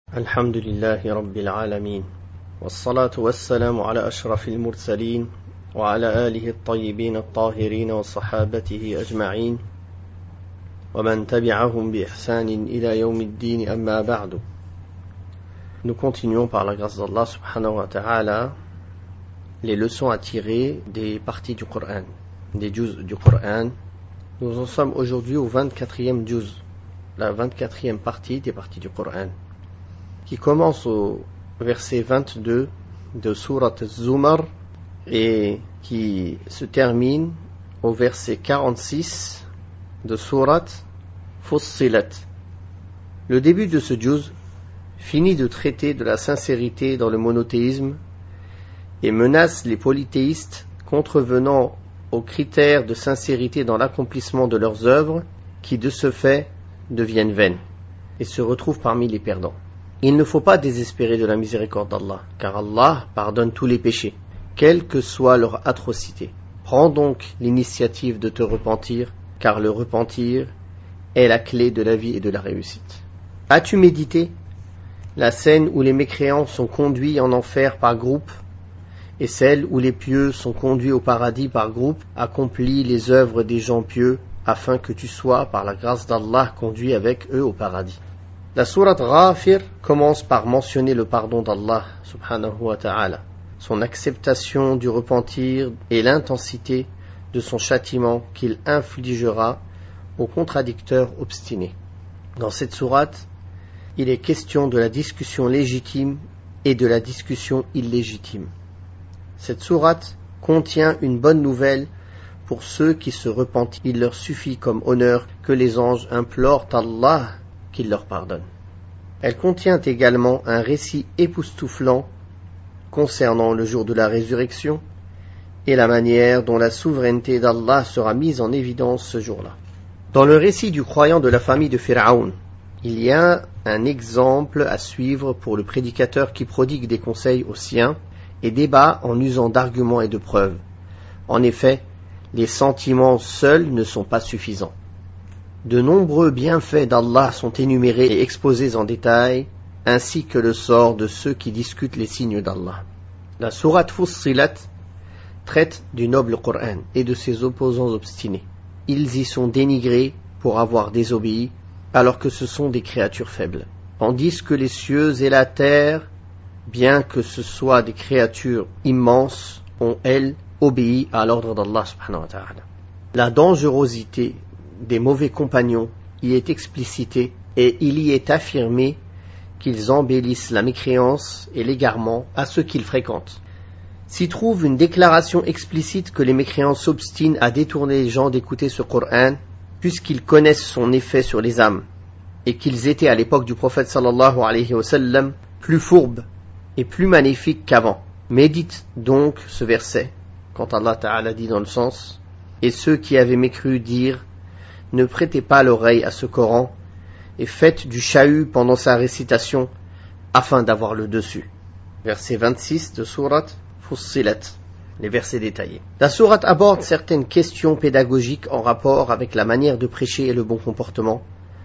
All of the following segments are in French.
الحمد لله رب العالمين والصلاة والسلام على أشرف المرسلين وعلى آله الطيبين الطاهرين وصحابته أجمعين ومن تبعهم بإحسان إلى يوم الدين أما بعد. Nous continuons par la grâce d'Allah subhanahu wa ta'ala les leçons à tirer des parties du Coran, des juz du Coran. Nous en sommes aujourd'hui au 24e juz, la 24e partie des parties du Coran, qui commence au verset 22 de Surat Az-Zumar et qui se termine au verset 46 de Surat Fussilat. Le début de ce juz finit de traiter de la sincérité dans le monothéisme et menace les polythéistes contrevenant aux critères de sincérité dans l'accomplissement de leurs œuvres qui de ce fait deviennent vaines et se retrouvent parmi les perdants. Il ne faut pas désespérer de la miséricorde d'Allah, car Allah pardonne tous les péchés, quelle que soit leur atrocité. Prends donc l'initiative de te repentir, car le repentir est la clé de la vie et de la réussite. As-tu médité la scène où les mécréants sont conduits en enfer par groupe, et celle où les pieux sont conduits au paradis par groupe? Accomplis les œuvres des gens pieux, afin que tu sois, par la grâce d'Allah, conduit avec eux au paradis. La sourate Ghafir commence par mentionner le pardon d'Allah subhanahu wa ta'ala, son acceptation du repentir et l'intensité de son châtiment qu'il infligera aux contradicteurs obstinés. Dans cette sourate, il est question de la discussion légitime et de la discussion illégitime. Cette sourate contient une bonne nouvelle pour ceux qui se repentent. Il leur suffit comme honneur que les anges implorent Allah qu'il leur pardonne. Elle contient également un récit époustouflant concernant le jour de la résurrection et la manière dont la souveraineté d'Allah sera mise en évidence ce jour-là. Dans le récit du croyant de la famille de Pharaon, il y a un exemple à suivre pour le prédicateur qui prodigue des conseils aux siens et débat en usant d'arguments et de preuves. En effet, les sentiments seuls ne sont pas suffisants. De nombreux bienfaits d'Allah sont énumérés et exposés en détail, ainsi que le sort de ceux qui discutent les signes d'Allah. La sourate Fussilat traite du noble Coran et de ses opposants obstinés. Ils y sont dénigrés pour avoir désobéi, alors que ce sont des créatures faibles. Tandis que les cieux et la terre, bien que ce soient des créatures immenses, ont, elles, obéi à l'ordre d'Allah subhanahu wa ta'ala. La dangerosité des mauvais compagnons y est explicitée et il y est affirmé qu'ils embellissent la mécréance et l'égarement à ceux qu'ils fréquentent. S'y trouve une déclaration explicite que les mécréants s'obstinent à détourner les gens d'écouter ce Coran puisqu'ils connaissent son effet sur les âmes et qu'ils étaient à l'époque du prophète sallallahu alayhi wa sallam plus fourbes et plus magnifiques qu'avant. Médite donc ce verset quand Allah Ta'ala dit dans le sens: et ceux qui avaient mécru dirent: ne prêtez pas l'oreille à ce Coran et faites du chahut pendant sa récitation afin d'avoir le dessus. Verset 26 de sourate Fussilat, les versets détaillés. La sourate aborde certaines questions pédagogiques en rapport avec la manière de prêcher et le bon comportement.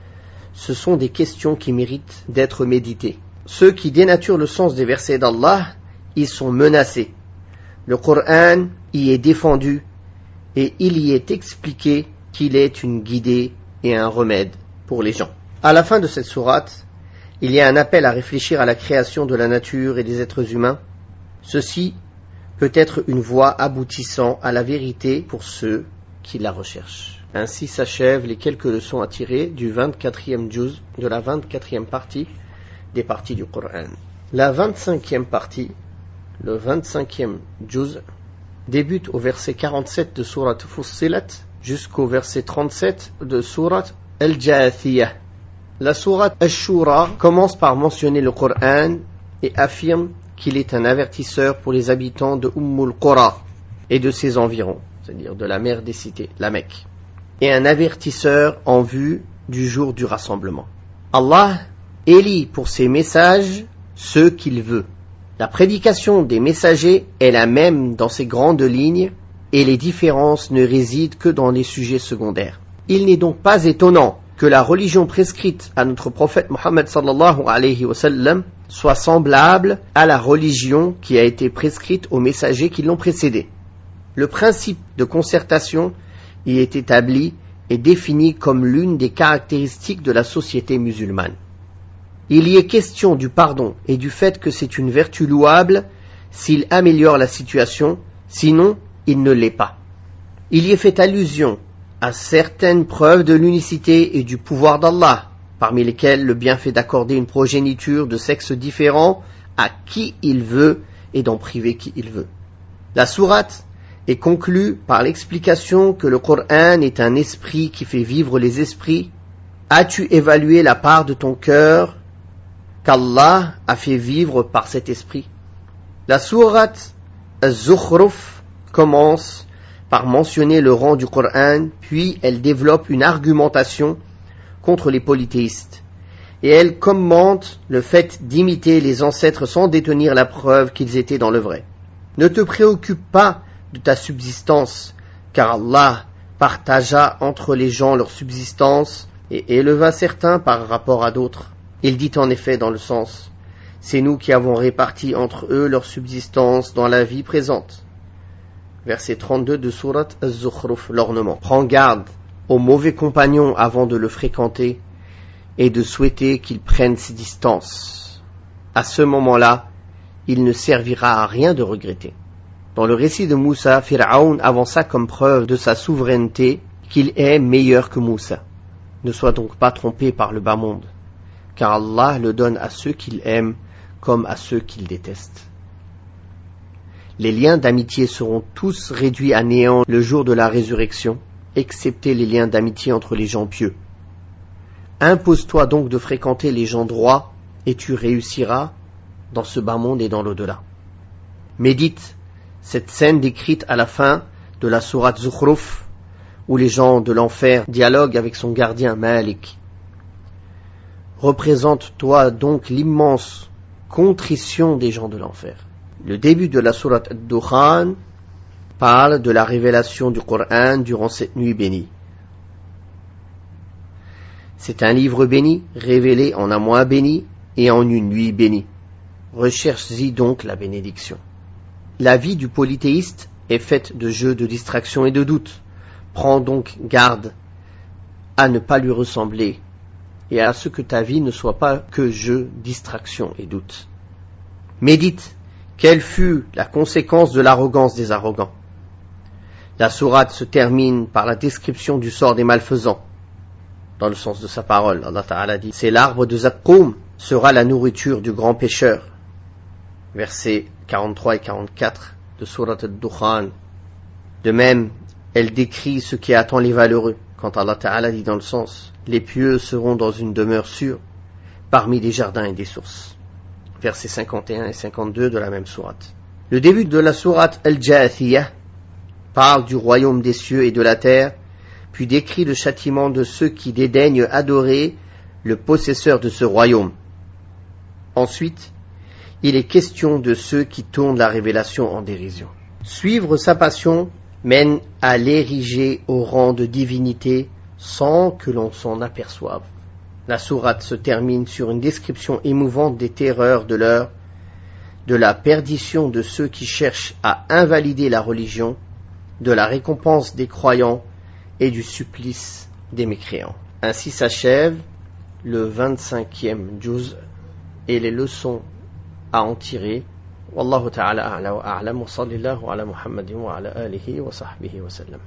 Ce sont des questions qui méritent d'être méditées. Ceux qui dénaturent le sens des versets d'Allah, ils sont menacés. Le Coran y est défendu et il y est expliqué qu'il est une guidée et un remède pour les gens. À la fin de cette sourate, il y a un appel à réfléchir à la création de la nature et des êtres humains. Ceci peut être une voie aboutissant à la vérité pour ceux qui la recherchent. Ainsi s'achèvent les quelques leçons à tirer du 24e juz, de la 24e partie des parties du Coran. La 25e partie, le 25e juz, débute au verset 47 de sourate Fussilat jusqu'au verset 37 de sourate Al-Jathiyah. La sourate Ash-Shura commence par mentionner le Coran et affirme qu'il est un avertisseur pour les habitants de Ummul Qura et de ses environs, c'est-à-dire de la mer des cités, la Mecque, et un avertisseur en vue du jour du rassemblement. Allah élit pour ses messages ceux qu'il veut. La prédication des messagers est la même dans ses grandes lignes et les différences ne résident que dans les sujets secondaires. Il n'est donc pas étonnant que la religion prescrite à notre prophète Mohammed sallallahu alayhi wa sallam soit semblable à la religion qui a été prescrite aux messagers qui l'ont précédé. Le principe de concertation y est établi et défini comme l'une des caractéristiques de la société musulmane. Il y est question du pardon et du fait que c'est une vertu louable s'il améliore la situation, sinon il ne l'est pas. Il y est fait allusion à certaines preuves de l'unicité et du pouvoir d'Allah, parmi lesquelles le bienfait d'accorder une progéniture de sexe différent à qui il veut et d'en priver qui il veut. La sourate est conclue par l'explication que le Coran est un esprit qui fait vivre les esprits. As-tu évalué la part de ton cœur qu'Allah a fait vivre par cet esprit? La sourate Az-Zukhruf commence par mentionner le rang du Coran, puis elle développe une argumentation contre les polythéistes. Et elle commente le fait d'imiter les ancêtres sans détenir la preuve qu'ils étaient dans le vrai. Ne te préoccupe pas de ta subsistance, car Allah partagea entre les gens leur subsistance et éleva certains par rapport à d'autres. Il dit en effet dans le sens, c'est nous qui avons réparti entre eux leur subsistance dans la vie présente. Verset 32 de sourate Az-Zukhruf, l'ornement. Prends garde au mauvais compagnon avant de le fréquenter et de souhaiter qu'il prenne ses distances. À ce moment-là, il ne servira à rien de regretter. Dans le récit de Moussa, Pharaon avança comme preuve de sa souveraineté qu'il est meilleur que Moussa. Ne sois donc pas trompé par le bas monde, car Allah le donne à ceux qu'il aime comme à ceux qu'il déteste. Les liens d'amitié seront tous réduits à néant le jour de la résurrection, excepté les liens d'amitié entre les gens pieux. Impose-toi donc de fréquenter les gens droits et tu réussiras dans ce bas monde et dans l'au-delà. Médite cette scène décrite à la fin de la sourate Zukhruf, où les gens de l'enfer dialoguent avec son gardien Malik. Représente-toi donc l'immense contrition des gens de l'enfer. Le début de la sourate Ad-Dukhan parle de la révélation du Coran durant cette nuit bénie. C'est un livre béni, révélé en un mois béni et en une nuit bénie. Recherche-y donc la bénédiction. La vie du polythéiste est faite de jeux, de distractions et de doutes. Prends donc garde à ne pas lui ressembler et à ce que ta vie ne soit pas que jeux, distractions et doutes. Médite, quelle fut la conséquence de l'arrogance des arrogants? La sourate se termine par la description du sort des malfaisants. Dans le sens de sa parole, Allah Ta'ala dit, c'est l'arbre de Zaqqum sera la nourriture du grand pécheur. Versets 43 et 44 de sourate Ad-Dukhan. De même, elle décrit ce qui attend les valeureux, quand Allah Ta'ala dit dans le sens, les pieux seront dans une demeure sûre, parmi des jardins et des sources. Versets 51 et 52 de la même sourate. Le début de la sourate Al-Jathiyah parle du royaume des cieux et de la terre, puis décrit le châtiment de ceux qui dédaignent adorer le possesseur de ce royaume. Ensuite, il est question de ceux qui tournent la révélation en dérision. Suivre sa passion mène à l'ériger au rang de divinité sans que l'on s'en aperçoive. La sourate se termine sur une description émouvante des terreurs de l'heure, de la perdition de ceux qui cherchent à invalider la religion, de la récompense des croyants et du supplice des mécréants. Ainsi s'achève le 25e juz et les leçons à en tirer. Wallahu ta'ala a'la wa a'lam wa sallallahu ala Muhammadin wa ala alihi wa sahbihi wa sallam.